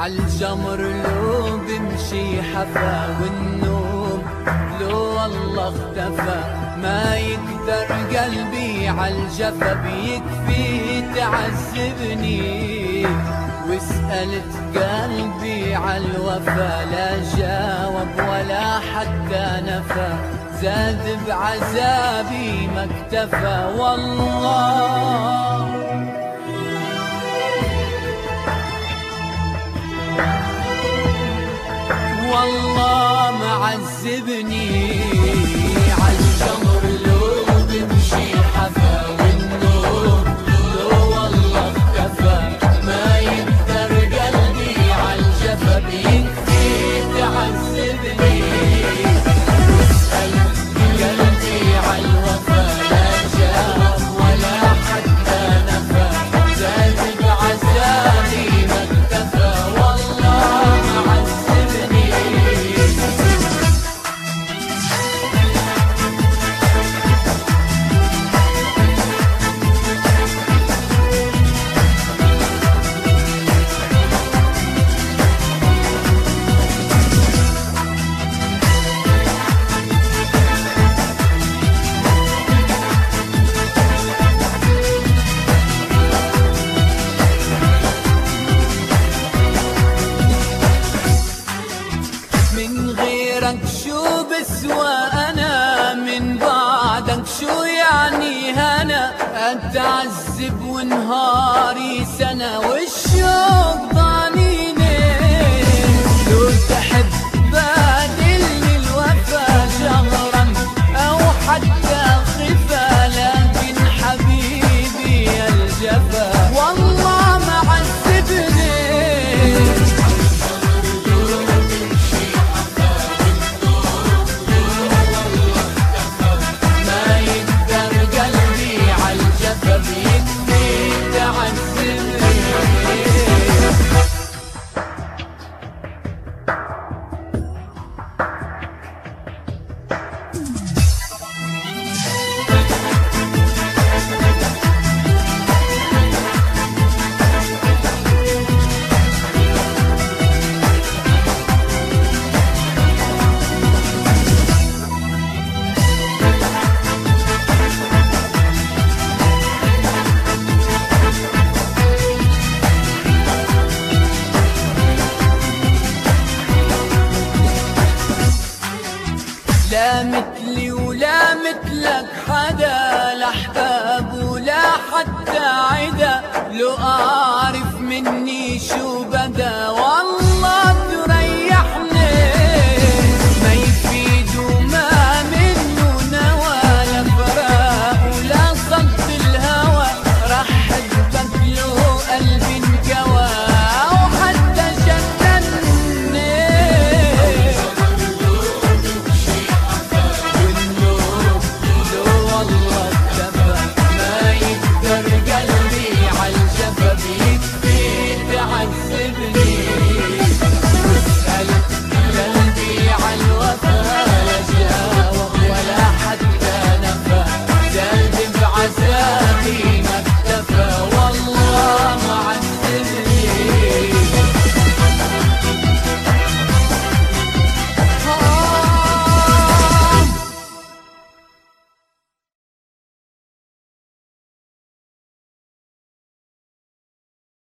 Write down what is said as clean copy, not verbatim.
عالجمر لو بمشي حفا، والنوم لو والله اختفى. ما يقدر قلبي عالجفا، بيكفي تعذبني. وسألت قلبي عالوفا، لا جاوب ولا حتى نفى. زاد بعذابي ما اكتفى. والله معذبني. عالجمر لو بمشي حفا، والنوم لو والله اختفى. ما يقدر قلبي عالجفا، بيكفي تعذبني. واسأل قلبي عالوفا، لا جاوب ولا حتى نفى. زاد بعذابي ما اكتفى. والله معذبني. من غيرك شو بسوى أنا، من بعدك شو يعني هنا. أتعذب ونهاري سنة، والشوق ضانيني. لو تحب بادلني الوفا شهرا أو حتى خفا، لكن حبيبي الجفا والله معذبني. لا مثلي ولا مثلك حدا، لا احباب ولا حتى عدا. لو اعرف مني شو